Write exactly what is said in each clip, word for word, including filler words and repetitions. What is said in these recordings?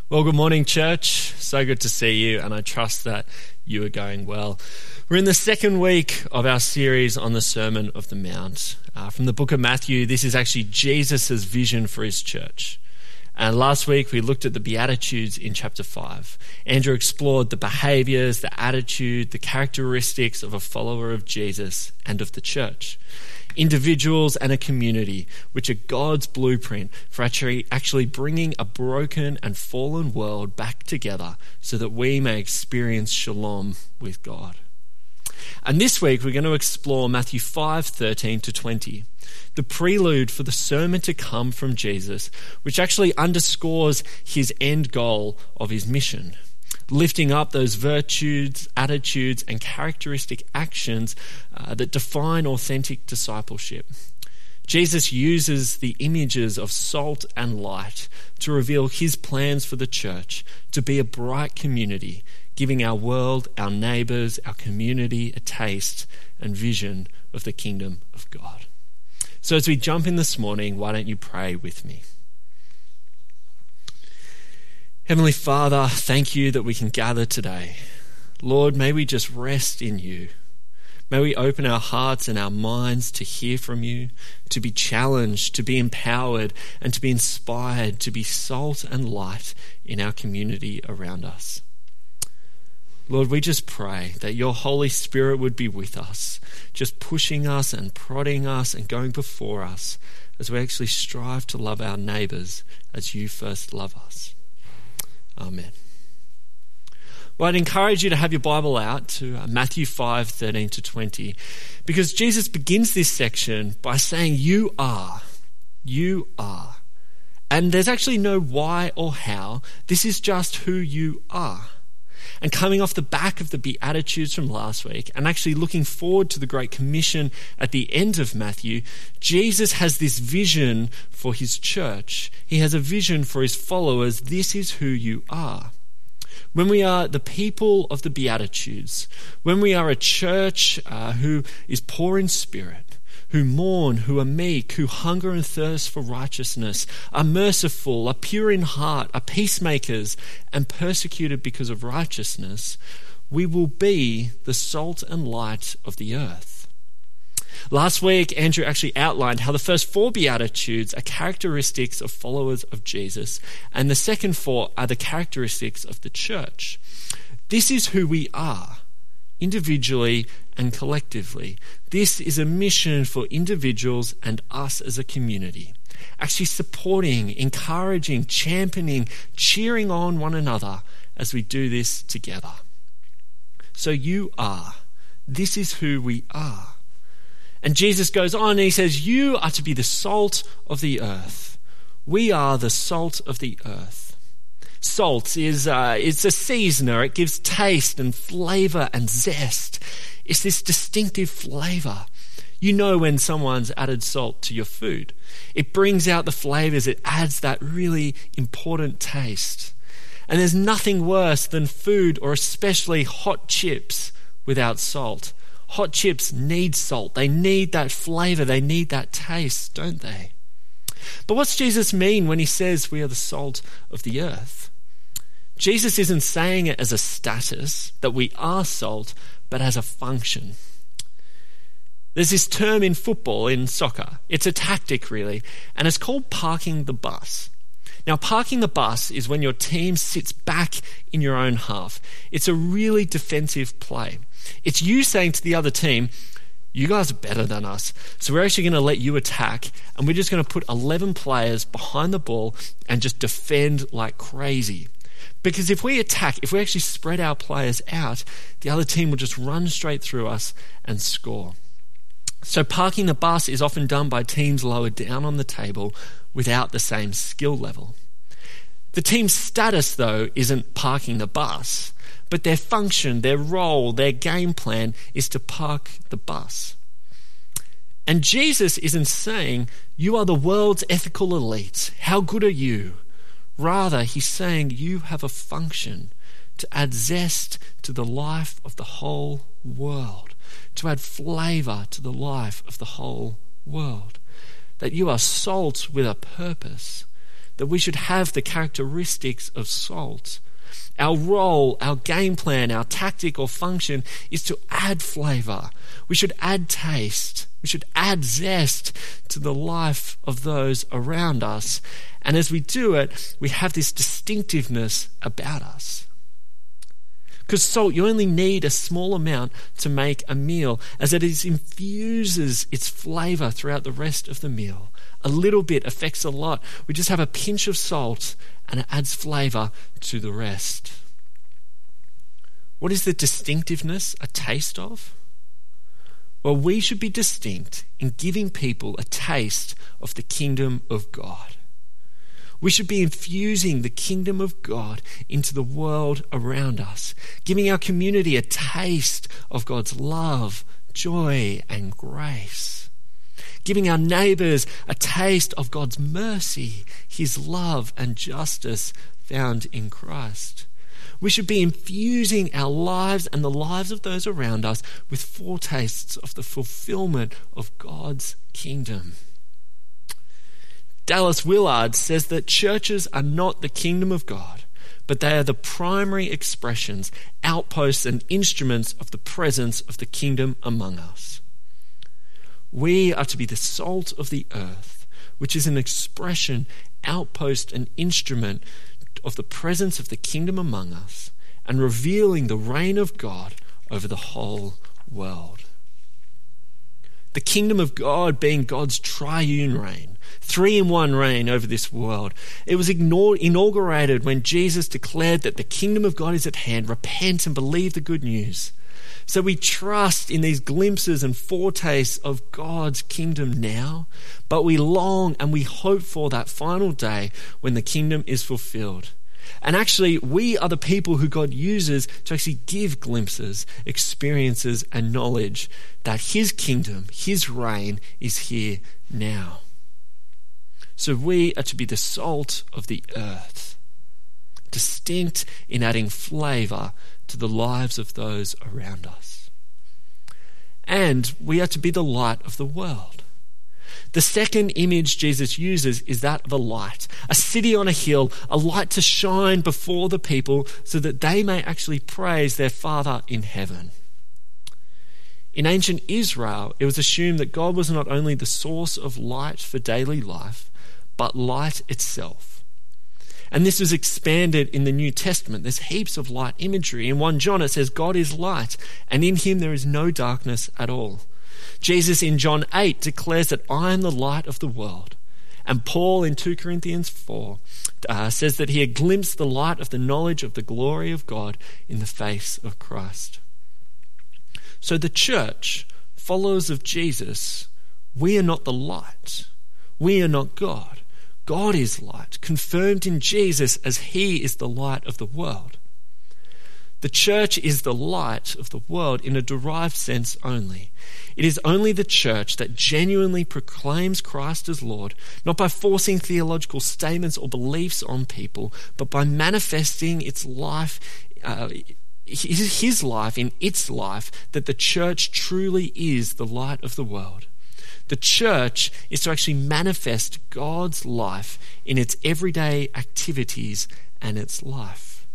Well, good morning, church. So good to see you, and I trust that you are going well. We're in the second week of our series on the Sermon of the Mount. Uh, from the book of Matthew, this is actually Jesus' vision for his church. And last week, we looked at the Beatitudes in chapter five. Andrew explored the behaviors, the attitude, the characteristics of a follower of Jesus and of the church. Individuals and a community, which are God's blueprint for actually, actually bringing a broken and fallen world back together so that we may experience shalom with God. And this week, we're going to explore Matthew five, thirteen to twenty, the prelude for the sermon to come from Jesus, which actually underscores his end goal of his mission, lifting up those virtues, attitudes, and characteristic actions uh, that define authentic discipleship. Jesus uses the images of salt and light to reveal his plans for the church to be a bright community, giving our world, our neighbours, our community a taste and vision of the kingdom of God. So as we jump in this morning, why don't you pray with me? Heavenly Father, thank you that we can gather today. Lord, may we just rest in you. May we open our hearts and our minds to hear from you, to be challenged, to be empowered, and to be inspired to be salt and light in our community around us. Lord, we just pray that your Holy Spirit would be with us, just pushing us and prodding us and going before us as we actually strive to love our neighbours as you first love us. Amen. Well, I'd encourage you to have your Bible out to Matthew five, thirteen to twenty, because Jesus begins this section by saying, you are, you are. And there's actually no why or how. This is just who you are. And coming off the back of the Beatitudes from last week, and actually looking forward to the Great Commission at the end of Matthew, Jesus has this vision for his church. He has a vision for his followers. This is who you are. When we are the people of the Beatitudes, when we are a church uh, who is poor in spirit, who mourn, who are meek, who hunger and thirst for righteousness, are merciful, are pure in heart, are peacemakers, and persecuted because of righteousness, we will be the salt and light of the earth. Last week, Andrew actually outlined how the first four Beatitudes are characteristics of followers of Jesus, and the second four are the characteristics of the church. This is who we are, individually and collectively. This is a mission for individuals and us as a community, actually supporting, encouraging, championing, cheering on one another as we do this together. So you are. This is who we are. And Jesus goes on and he says, you are to be the salt of the earth. We are the salt of the earth. Salt is uh, it's a seasoner. It gives taste and flavour and zest. It's this distinctive flavour. You know when someone's added salt to your food. It brings out the flavours. It adds that really important taste. And there's nothing worse than food, or especially hot chips, without salt. Hot chips need salt. They need that flavour. They need that taste, don't they? But what's Jesus mean when he says we are the salt of the earth? Jesus isn't saying it as a status, that we are salt, but as a function. There's this term in football, in soccer. It's a tactic, really, and it's called parking the bus. Now, parking the bus is when your team sits back in your own half. It's a really defensive play. It's you saying to the other team, you guys are better than us, so we're actually going to let you attack, and we're just going to put eleven players behind the ball and just defend like crazy. Because if we attack, if we actually spread our players out, the other team will just run straight through us and score. So parking the bus is often done by teams lower down on the table without the same skill level. The team's status, though, isn't parking the bus, but their function, their role, their game plan is to park the bus. And Jesus isn't saying, you are the world's ethical elite. How good are you? Rather, he's saying you have a function to add zest to the life of the whole world, to add flavour to the life of the whole world. That you are salt with a purpose, that we should have the characteristics of salt. Our role, our game plan, our tactic or function is to add flavor. We should add taste. We should add zest to the life of those around us. And as we do it, we have this distinctiveness about us. Because salt, you only need a small amount to make a meal, as it is infuses its flavor throughout the rest of the meal. A little bit affects a lot. We just have a pinch of salt and it adds flavor to the rest. What is the distinctiveness a taste of? Well, we should be distinct in giving people a taste of the kingdom of God. We should be infusing the kingdom of God into the world around us, giving our community a taste of God's love, joy, and grace. Giving our neighbours a taste of God's mercy, his love and justice found in Christ. We should be infusing our lives and the lives of those around us with foretastes of the fulfillment of God's kingdom. Dallas Willard says that churches are not the kingdom of God, but they are the primary expressions, outposts, and instruments of the presence of the kingdom among us. We are to be the salt of the earth, which is an expression, outpost, and instrument of the presence of the kingdom among us, and revealing the reign of God over the whole world. The kingdom of God being God's triune reign, three-in-one reign over this world. It was ignored, inaugurated when Jesus declared that the kingdom of God is at hand. Repent and believe the good news. So we trust in these glimpses and foretastes of God's kingdom now, but we long and we hope for that final day when the kingdom is fulfilled. And actually, we are the people who God uses to actually give glimpses, experiences, and knowledge that his kingdom, his reign is here now. So we are to be the salt of the earth, distinct in adding flavor to the lives of those around us. And we are to be the light of the world. The second image Jesus uses is that of a light, a city on a hill, a light to shine before the people so that they may actually praise their Father in heaven. In ancient Israel, it was assumed that God was not only the source of light for daily life, but light itself. And this was expanded in the New Testament. There's heaps of light imagery. In First John it says, God is light, and in him there is no darkness at all. Jesus in John eight declares that I am the light of the world. And Paul in Second Corinthians four uh, says that he had glimpsed the light of the knowledge of the glory of God in the face of Christ. So the church, followers of Jesus, we are not the light. We are not God. God is light, confirmed in Jesus as he is the light of the world. The church is the light of the world in a derived sense only. It is only the church that genuinely proclaims Christ as Lord, not by forcing theological statements or beliefs on people, but by manifesting its life, uh, his, his life in its life, that the church truly is the light of the world. The church is to actually manifest God's life in its everyday activities and its life.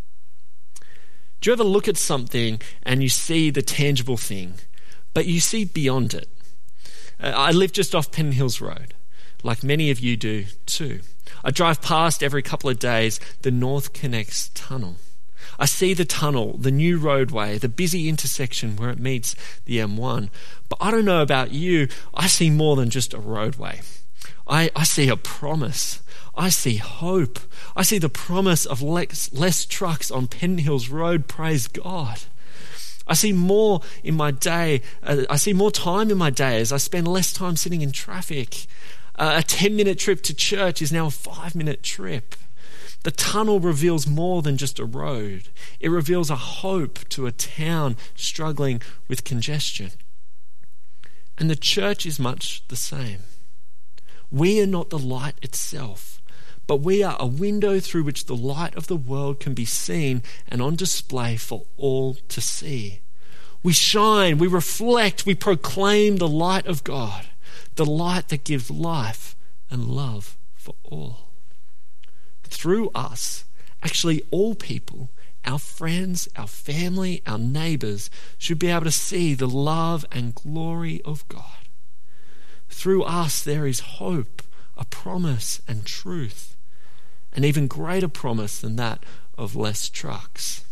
Do you ever look at something and you see the tangible thing, but you see beyond it? Uh, I live just off Pennant Hills Road, like many of you do too. I drive past every couple of days the North Connects tunnel. I see the tunnel, the new roadway, the busy intersection where it meets the M one. But I don't know about you, I see more than just a roadway. I, I see a promise. I see hope. I see the promise of less, less trucks on Pennant Hills Road, praise God. I see more in my day. Uh, I see more time in my day as I spend less time sitting in traffic. Uh, a ten-minute trip to church is now a five-minute trip. The tunnel reveals more than just a road. It reveals a hope to a town struggling with congestion. And the church is much the same. We are not the light itself, but we are a window through which the light of the world can be seen and on display for all to see. We shine, we reflect, we proclaim the light of God, the light that gives life and love for all. through us, actually all people, our friends, our family, our neighbours, should be able to see the love and glory of God. Through us there is hope, a promise and truth, an even greater promise than that of less trucks.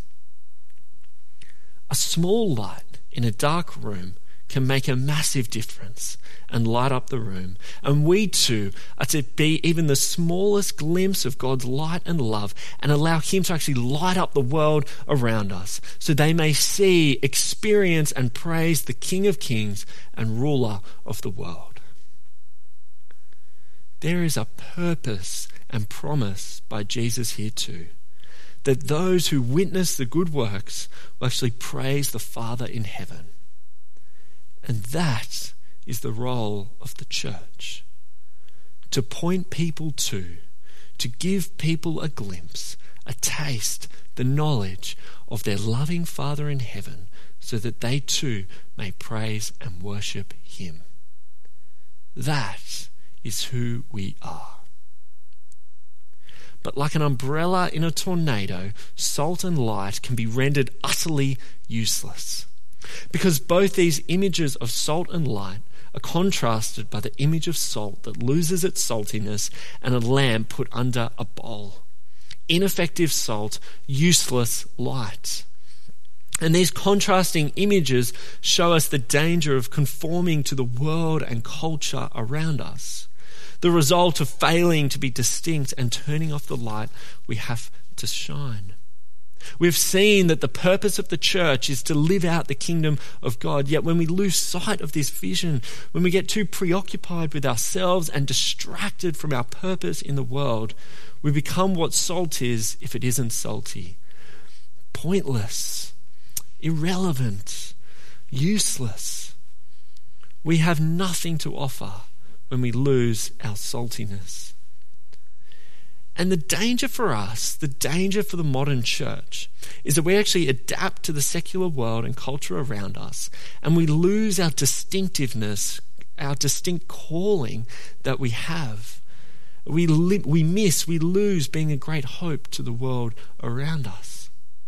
A small light in a dark room can make a massive difference and light up the room. And we too are to be even the smallest glimpse of God's light and love and allow him to actually light up the world around us so they may see, experience and praise the King of Kings and ruler of the world. There is a purpose and promise by Jesus here too, that those who witness the good works will actually praise the Father in heaven. And that is the role of the church, to point people to, to give people a glimpse, a taste, the knowledge of their loving Father in heaven, so that they too may praise and worship him. That is who we are. But like an umbrella in a tornado, salt and light can be rendered utterly useless. Because both these images of salt and light are contrasted by the image of salt that loses its saltiness and a lamp put under a bowl. Ineffective salt, useless light. And these contrasting images show us the danger of conforming to the world and culture around us. The result of failing to be distinct and turning off the light we have to shine. We've seen that the purpose of the church is to live out the kingdom of God. Yet when we lose sight of this vision, when we get too preoccupied with ourselves and distracted from our purpose in the world, we become what salt is if it isn't salty. Pointless, irrelevant, useless. We have nothing to offer when we lose our saltiness. And the danger for us, the danger for the modern church, is that we actually adapt to the secular world and culture around us, and we lose our distinctiveness, our distinct calling that we have. We li- we miss, we lose being a great hope to the world around us.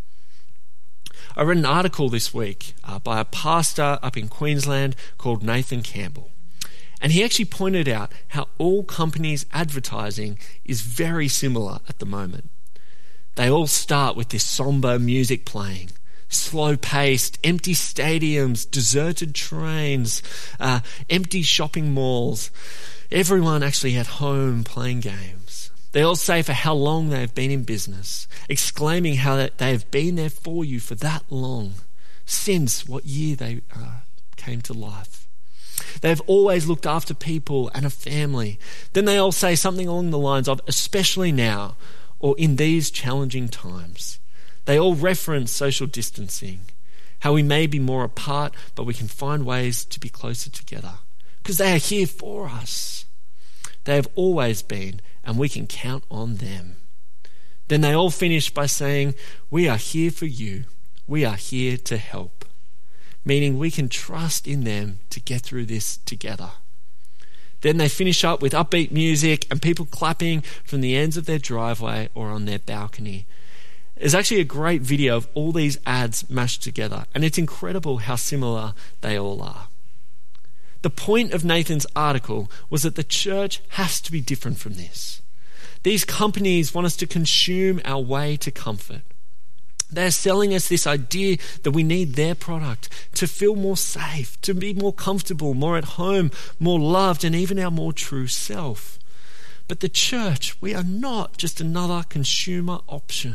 I read an article this week uh, by a pastor up in Queensland called Nathan Campbell. And he actually pointed out how all companies' advertising is very similar at the moment. They all start with this somber music playing, slow-paced, empty stadiums, deserted trains, uh, empty shopping malls, everyone actually at home playing games. They all say for how long they have been in business, exclaiming how they have been there for you for that long, since what year they uh, came to life. They've always looked after people and a family. Then they all say something along the lines of, especially now, or in these challenging times. They all reference social distancing, how we may be more apart, but we can find ways to be closer together, because they are here for us. They have always been, and we can count on them. Then they all finish by saying, we are here for you. We are here to help. Meaning we can trust in them to get through this together. Then they finish up with upbeat music and people clapping from the ends of their driveway or on their balcony. There's actually a great video of all these ads mashed together, and it's incredible how similar they all are. The point of Nathan's article was that the church has to be different from this. These companies want us to consume our way to comfort. They're selling us this idea that we need their product to feel more safe, to be more comfortable, more at home, more loved, and even our more true self. But the church, we are not just another consumer option.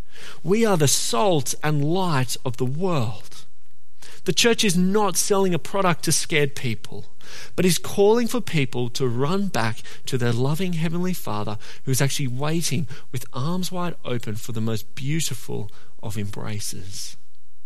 We are the salt and light of the world. The church is not selling a product to scared people, but is calling for people to run back to their loving Heavenly Father, who is actually waiting with arms wide open for the most beautiful of embraces.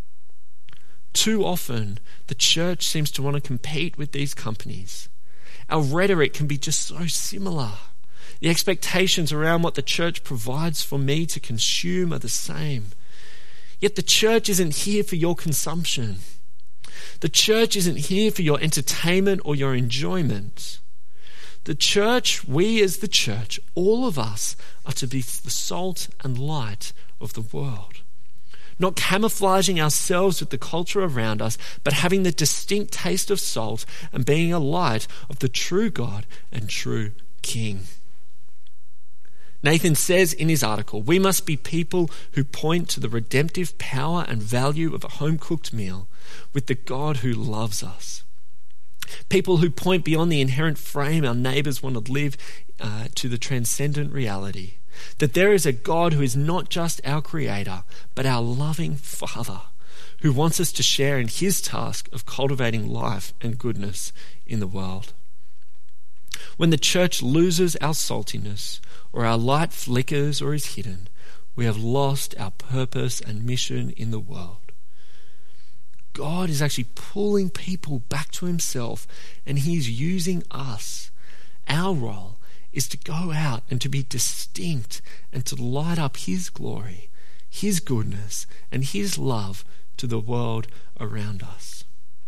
Too often, the church seems to want to compete with these companies. Our rhetoric can be just so similar. The expectations around what the church provides for me to consume are the same. Yet the church isn't here for your consumption. The church isn't here for your entertainment or your enjoyment. The church, we as the church, all of us are to be the salt and light of the world. Not camouflaging ourselves with the culture around us, but having the distinct taste of salt and being a light of the true God and true King. Nathan says in his article, we must be people who point to the redemptive power and value of a home-cooked meal with the God who loves us. People who point beyond the inherent frame our neighbours want to live uh, to the transcendent reality that there is a God who is not just our creator, but our loving Father who wants us to share in his task of cultivating life and goodness in the world. When the church loses our saltiness, or our light flickers or is hidden, we have lost our purpose and mission in the world. God is actually pulling people back to himself, and he's using us. Our role is to go out and to be distinct and to light up his glory, his goodness, and his love to the world around us.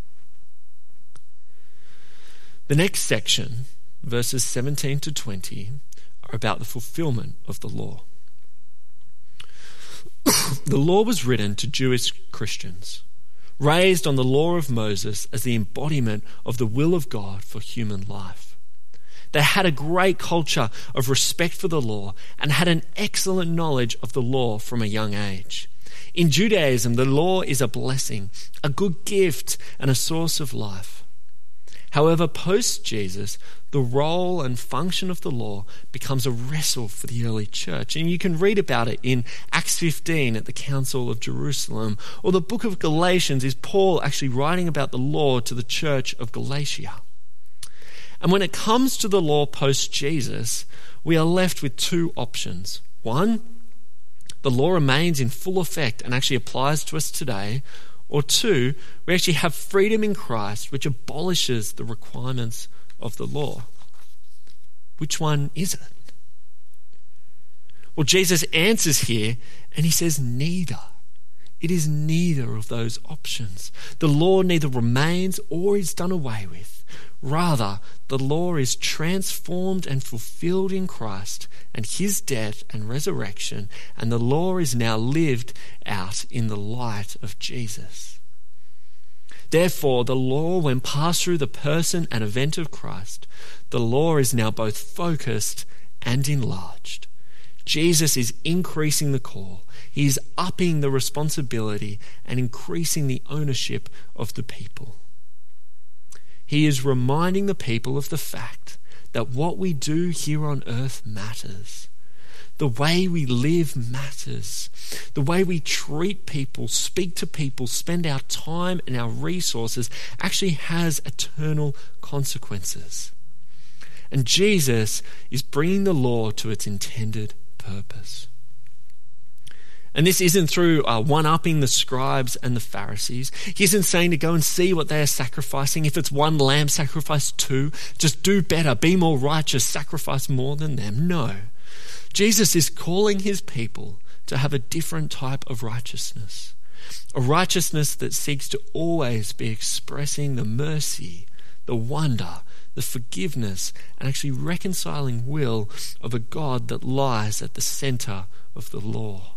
The next section, verses seventeen to twenty, are about the fulfillment of the law. The law was written to Jewish Christians, raised on the law of Moses as the embodiment of the will of God for human life. They had a great culture of respect for the law and had an excellent knowledge of the law from a young age. In Judaism, the law is a blessing, a good gift, and a source of life. However, post-Jesus, the role and function of the law becomes a wrestle for the early church. And you can read about it in Acts fifteen at the Council of Jerusalem, or the book of Galatians is Paul actually writing about the law to the church of Galatia. And when it comes to the law post-Jesus, we are left with two options. One, the law remains in full effect and actually applies to us today. Or two, we actually have freedom in Christ, which abolishes the requirements of the law. Which one is it? Well, Jesus answers here and he says neither. It is neither of those options. The law neither remains or is done away with. Rather, the law is transformed and fulfilled in Christ and his death and resurrection, and the law is now lived out in the light of Jesus. Therefore, the law, when passed through the person and event of Christ, the law is now both focused and enlarged. Jesus is increasing the call. He is upping the responsibility and increasing the ownership of the people. He is reminding the people of the fact that what we do here on earth matters. The way we live matters. The way we treat people, speak to people, spend our time and our resources actually has eternal consequences. And Jesus is bringing the law to its intended purpose. And this isn't through uh, one-upping the scribes and the Pharisees. He isn't saying to go and see what they are sacrificing. If it's one lamb, sacrifice two. Just do better, be more righteous, sacrifice more than them. No. Jesus is calling his people to have a different type of righteousness. A righteousness that seeks to always be expressing the mercy, the wonder, the forgiveness, and actually reconciling will of a God that lies at the center of the law.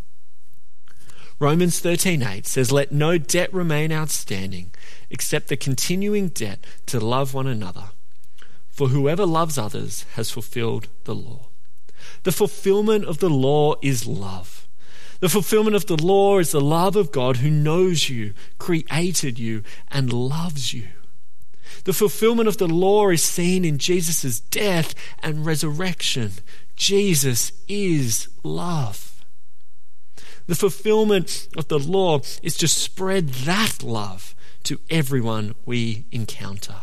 Romans thirteen eight says, "Let no debt remain outstanding except the continuing debt to love one another. For whoever loves others has fulfilled the law." The fulfillment of the law is love. The fulfillment of the law is the love of God who knows you, created you, and loves you. The fulfillment of the law is seen in Jesus' death and resurrection. Jesus is love. The fulfillment of the law is to spread that love to everyone we encounter.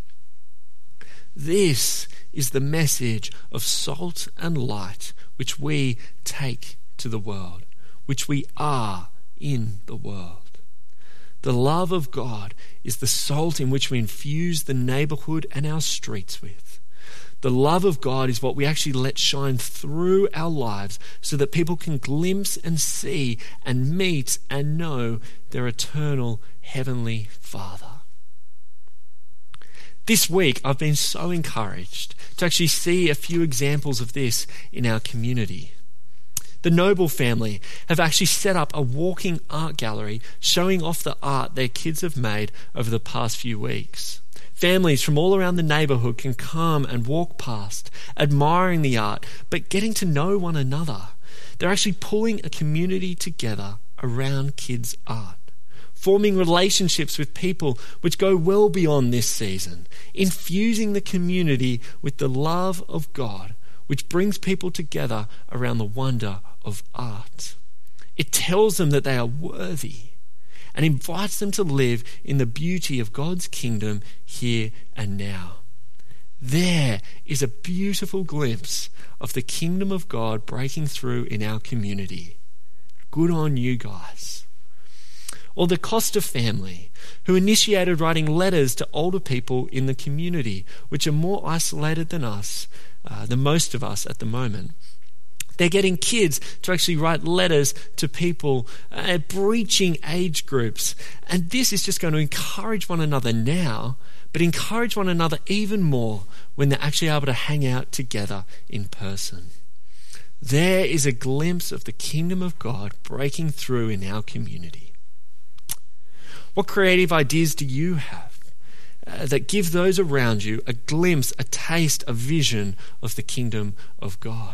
This is the message of salt and light which we take to the world, which we are in the world. The love of God is the salt in which we infuse the neighborhood and our streets with. The love of God is what we actually let shine through our lives so that people can glimpse and see and meet and know their eternal heavenly Father. This week, I've been so encouraged to actually see a few examples of this in our community. The Noble family have actually set up a walking art gallery showing off the art their kids have made over the past few weeks. Families from all around the neighbourhood can come and walk past, admiring the art, but getting to know one another. They're actually pulling a community together around kids' art, forming relationships with people which go well beyond this season, infusing the community with the love of God, which brings people together around the wonder of art. It tells them that they are worthy and invites them to live in the beauty of God's kingdom here and now. There is a beautiful glimpse of the kingdom of God breaking through in our community. Good on you guys. Or the Costa family, who initiated writing letters to older people in the community, which are more isolated than us, uh, than most of us at the moment. They're getting kids to actually write letters to people uh, breaching age groups. And this is just going to encourage one another now, but encourage one another even more when they're actually able to hang out together in person. There is a glimpse of the kingdom of God breaking through in our community. What creative ideas do you have uh, that give those around you a glimpse, a taste, a vision of the kingdom of God?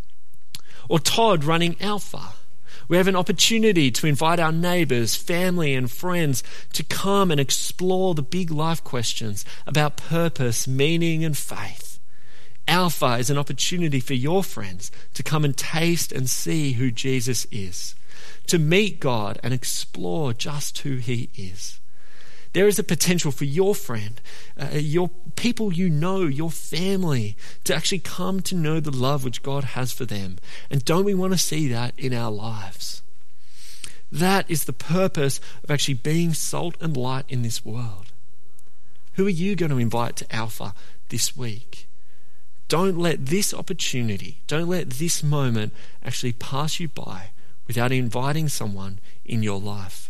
Or Todd running Alpha. We have an opportunity to invite our neighbours, family and friends to come and explore the big life questions about purpose, meaning and faith. Alpha is an opportunity for your friends to come and taste and see who Jesus is, to meet God and explore just who he is. There is a potential for your friend, uh, your people you know, your family, to actually come to know the love which God has for them. And don't we want to see that in our lives? That is the purpose of actually being salt and light in this world. Who are you going to invite to Alpha this week? Don't let this opportunity, don't let this moment actually pass you by without inviting someone in your life.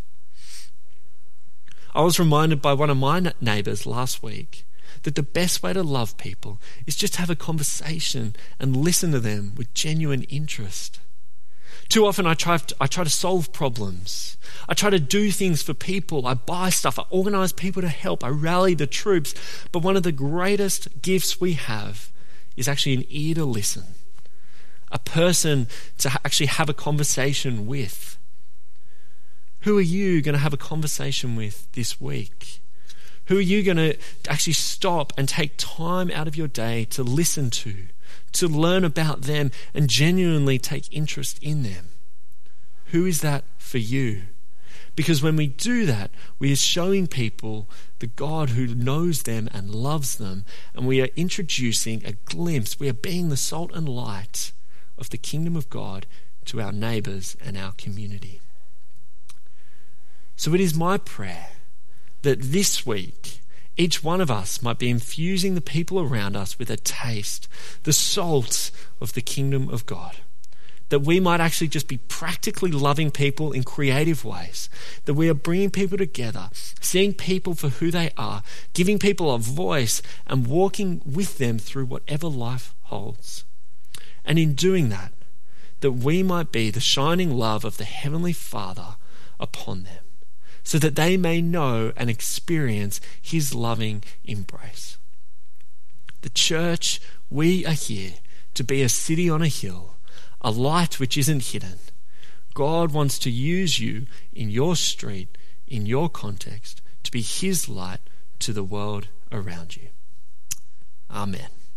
I was reminded by one of my neighbours last week that the best way to love people is just to have a conversation and listen to them with genuine interest. Too often I try to, I try to solve problems. I try to do things for people. I buy stuff. I organise people to help. I rally the troops. But one of the greatest gifts we have is actually an ear to listen, a person to actually have a conversation with. Who are you going to have a conversation with this week? Who are you going to actually stop and take time out of your day to listen to, to learn about them and genuinely take interest in them? Who is that for you? Because when we do that, we are showing people the God who knows them and loves them, and we are introducing a glimpse. We are being the salt and light of the kingdom of God to our neighbours and our community. So it is my prayer that this week, each one of us might be infusing the people around us with a taste, the salt of the kingdom of God. That we might actually just be practically loving people in creative ways. That we are bringing people together, seeing people for who they are, giving people a voice and walking with them through whatever life holds. And in doing that, that we might be the shining love of the Heavenly Father upon them, so that they may know and experience his loving embrace. The church, we are here to be a city on a hill, a light which isn't hidden. God wants to use you in your street, in your context, to be his light to the world around you. Amen.